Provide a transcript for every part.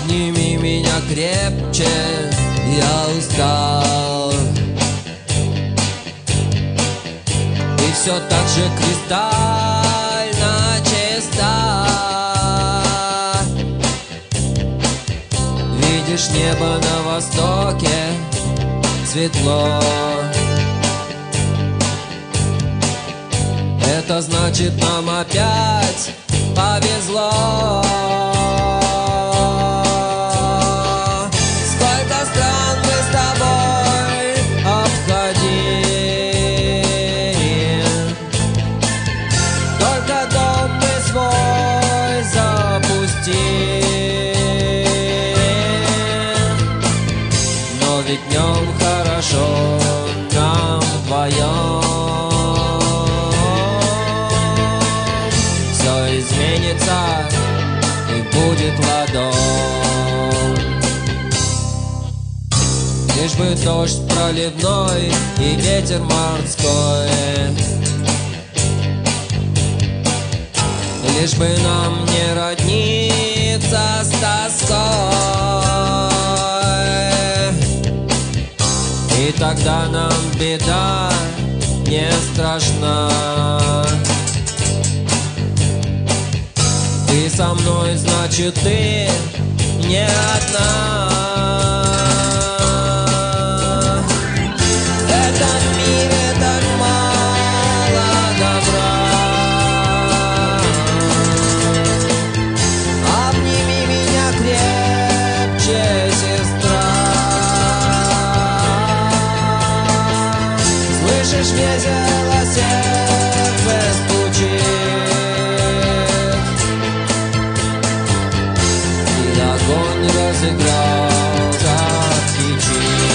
Обними меня крепче, я устал. И все так же кристально чиста. Видишь, небо на востоке светло. Это значит, нам опять повезло. Сколько стран мы с тобой обходили, только дом мы свой запустили. Но ведь днем хорошо нам вдвоем. Все изменится и будет ладом. Лишь бы дождь проливной и ветер морской, лишь бы нам не родниться с тоской. И тогда нам беда не страшна. Ты со мной, значит, ты не одна. В этом мире так мало добра. Обними меня крепче, сестра. Слышишь, весело сердце стучит, и огонь разыграл жаркий чин.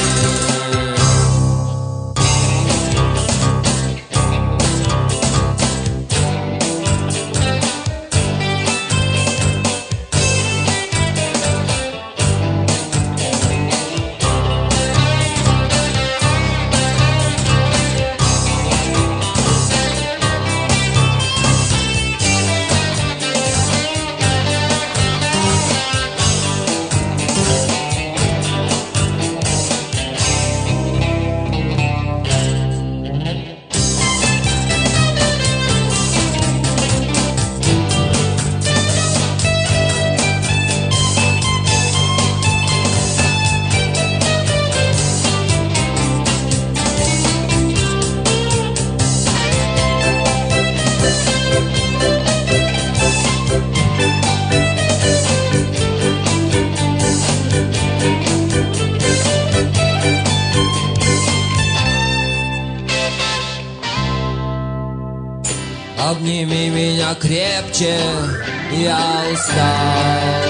Обними меня крепче, я устал.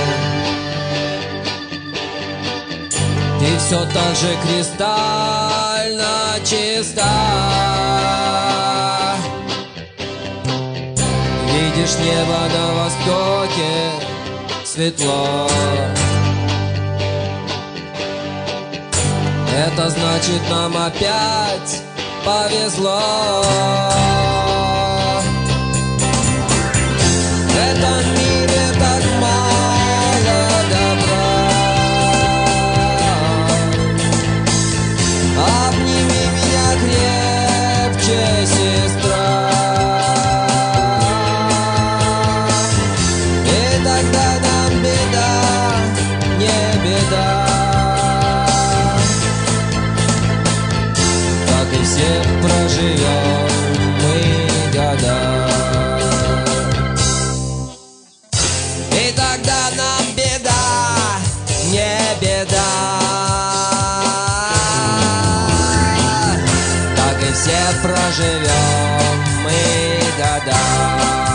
Ты все так же кристально чиста. Видишь, небо на востоке светло. Это значит, нам опять повезло. В этом мире так мало добра. Обними меня крепче, сестра. И тогда нам беда не беда. Так и все проживем мы года. И тогда нам беда, не беда. Так и все проживем мы года.